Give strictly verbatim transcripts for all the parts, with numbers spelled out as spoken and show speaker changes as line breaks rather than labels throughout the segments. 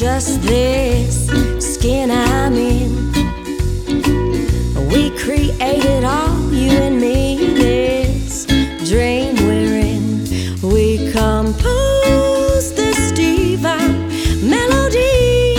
just this skin I'm in. We created all, you and me, this dream we're in. We composed this divine melody,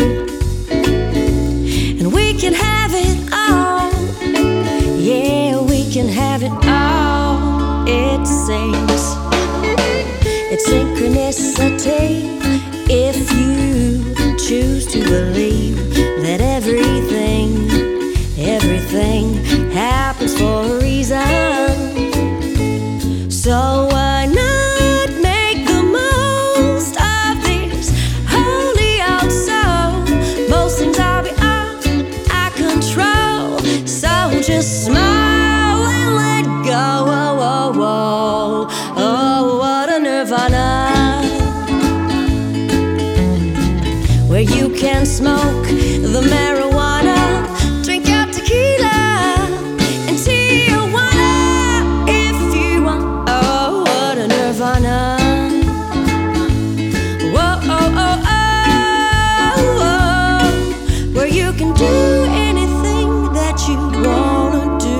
and we can have it all. Yeah, we can have it all. It seems it's synchronicity if you choose to believe that everything, everything happens for a reason. So why not make the most of this holy old soul? Most things are beyond our control, so just smile and let go. Oh, oh, oh, oh, what a nirvana, where you can smoke the marijuana, drink out tequila and Tijuana if you want. Oh, what a nirvana. Whoa, oh, oh, oh, oh, where you can do anything that you wanna do.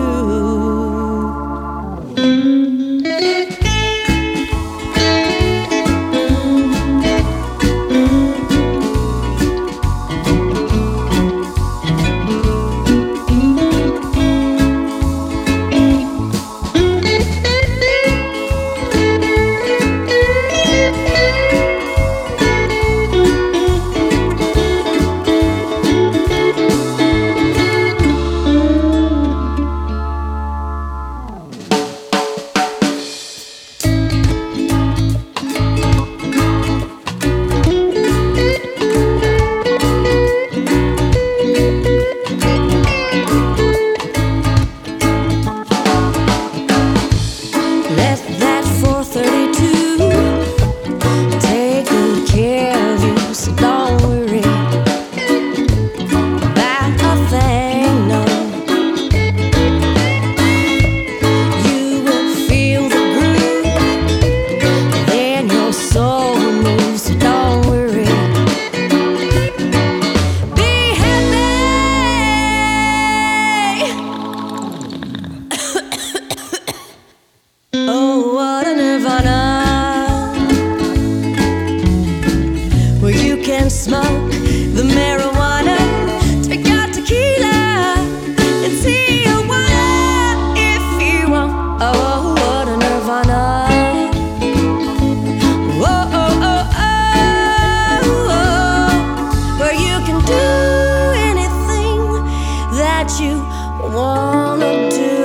Smoke the marijuana, drink out tequila and Tijuana if you want. Oh, what a nirvana. Whoa, oh, oh, oh, oh, where you can do anything that you wanna do.